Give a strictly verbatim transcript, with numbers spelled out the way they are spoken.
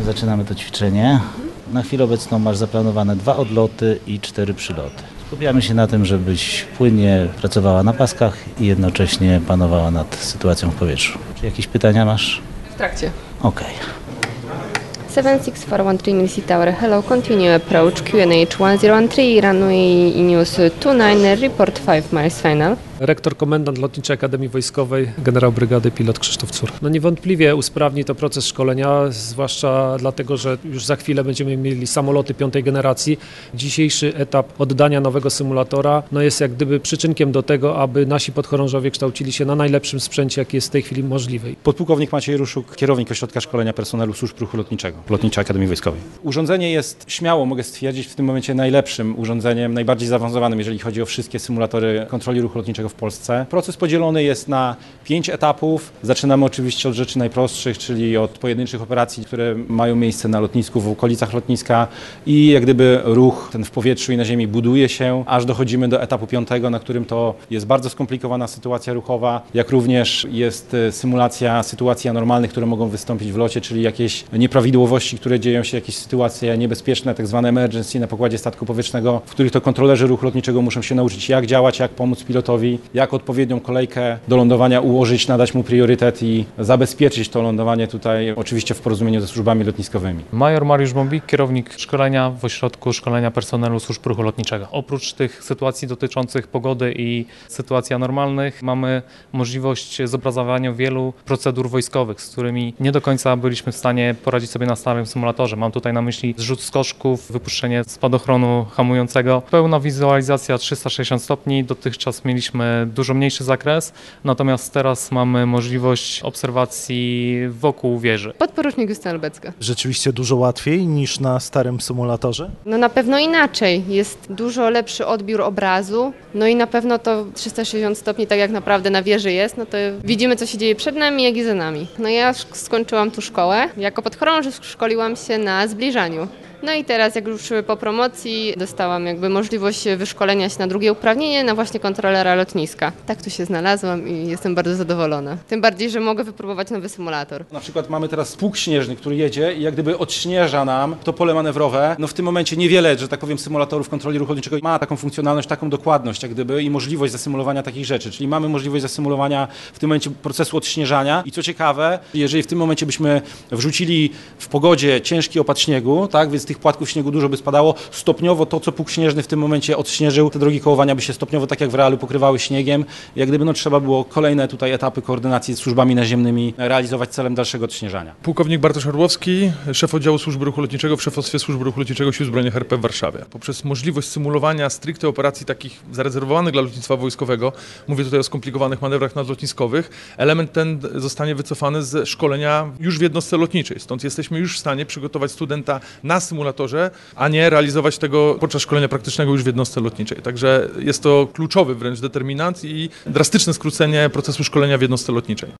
Zaczynamy to ćwiczenie. Na chwilę obecną masz zaplanowane dwa odloty i cztery przyloty. Skupiamy się na tym, żebyś płynnie pracowała na paskach i jednocześnie panowała nad sytuacją w powietrzu. Czy jakieś pytania masz? W trakcie. Okej. seven six four one three Milsi Tower, hello, continue approach, Q N H one zero one three, runway news two nine, report five miles final. Rektor komendant Lotniczej Akademii Wojskowej, generał brygady pilot Krzysztof Cur. No niewątpliwie usprawni to proces szkolenia, zwłaszcza dlatego, że już za chwilę będziemy mieli samoloty piątej generacji. Dzisiejszy etap oddania nowego symulatora no jest jak gdyby przyczynkiem do tego, aby nasi podchorążowie kształcili się na najlepszym sprzęcie, jaki jest w tej chwili możliwy. Podpułkownik Maciej Ruszuk, kierownik Ośrodka Szkolenia Personelu Służb Ruchu Lotniczego Lotniczej Akademii Wojskowej. Urządzenie jest, śmiało mogę stwierdzić, w tym momencie najlepszym urządzeniem, najbardziej zaawansowanym, jeżeli chodzi o wszystkie symulatory kontroli ruchu lotniczego w Polsce. Proces podzielony jest na pięć etapów. Zaczynamy oczywiście od rzeczy najprostszych, czyli od pojedynczych operacji, które mają miejsce na lotnisku, w okolicach lotniska i jak gdyby ruch ten w powietrzu i na ziemi buduje się, aż dochodzimy do etapu piątego, na którym to jest bardzo skomplikowana sytuacja ruchowa, jak również jest symulacja sytuacji anormalnych, które mogą wystąpić w locie, czyli jakieś nieprawidłowości, które dzieją się, jakieś sytuacje niebezpieczne, tak zwane emergency na pokładzie statku powietrznego, w których to kontrolerzy ruchu lotniczego muszą się nauczyć, jak działać, jak pomóc pilotowi, jak odpowiednią kolejkę do lądowania ułożyć, nadać mu priorytet i zabezpieczyć to lądowanie tutaj, oczywiście w porozumieniu ze służbami lotniskowymi. Major Mariusz Bombik, kierownik szkolenia w Ośrodku Szkolenia Personelu Służb Ruchu Lotniczego. Oprócz tych sytuacji dotyczących pogody i sytuacji anormalnych mamy możliwość zobrazowania wielu procedur wojskowych, z którymi nie do końca byliśmy w stanie poradzić sobie na starym symulatorze. Mam tutaj na myśli zrzut skoczków, wypuszczenie spadochronu hamującego. Pełna wizualizacja trzysta sześćdziesiąt stopni. Dotychczas mieliśmy dużo mniejszy zakres, natomiast teraz mamy możliwość obserwacji wokół wieży. Podporucznik Justyna Lubecka. Rzeczywiście dużo łatwiej niż na starym symulatorze? No na pewno inaczej, jest dużo lepszy odbiór obrazu, no i na pewno to trzysta sześćdziesiąt stopni, tak jak naprawdę na wieży jest, no to widzimy, co się dzieje przed nami, jak i za nami. No ja skończyłam tu szkołę, jako podchorąży szkoliłam się na zbliżaniu. No i teraz, jak już po promocji, dostałam jakby możliwość wyszkolenia się na drugie uprawnienie, na właśnie kontrolera lotniska. Tak tu się znalazłam i jestem bardzo zadowolona. Tym bardziej, że mogę wypróbować nowy symulator. Na przykład mamy teraz pług śnieżny, który jedzie i jak gdyby odśnieża nam to pole manewrowe. No w tym momencie niewiele, że tak powiem, symulatorów kontroli ruchu lotniczego ma taką funkcjonalność, taką dokładność jak gdyby i możliwość zasymulowania takich rzeczy. Czyli mamy możliwość zasymulowania w tym momencie procesu odśnieżania i co ciekawe, jeżeli w tym momencie byśmy wrzucili w pogodzie ciężki opad śniegu, tak, więc tych płatków śniegu dużo by spadało, stopniowo to, co pług śnieżny w tym momencie odśnieżył, te drogi kołowania by się stopniowo, tak jak w realu, pokrywały śniegiem. Jak gdyby no, trzeba było kolejne tutaj etapy koordynacji z służbami naziemnymi realizować celem dalszego odśnieżania. Pułkownik Bartosz Orłowski, szef oddziału służby ruchu lotniczego w szefostwie służby ruchu lotniczego Sił Zbrojnych R P w Warszawie. Poprzez możliwość symulowania stricte operacji takich zarezerwowanych dla lotnictwa wojskowego, mówię tutaj o skomplikowanych manewrach nadlotniskowych, element ten zostanie wycofany z szkolenia już w jednostce lotniczej. Stąd jesteśmy już w stanie przygotować studenta na symulatorze, a nie realizować tego podczas szkolenia praktycznego już w jednostce lotniczej. Także jest to kluczowy wręcz determinant i drastyczne skrócenie procesu szkolenia w jednostce lotniczej.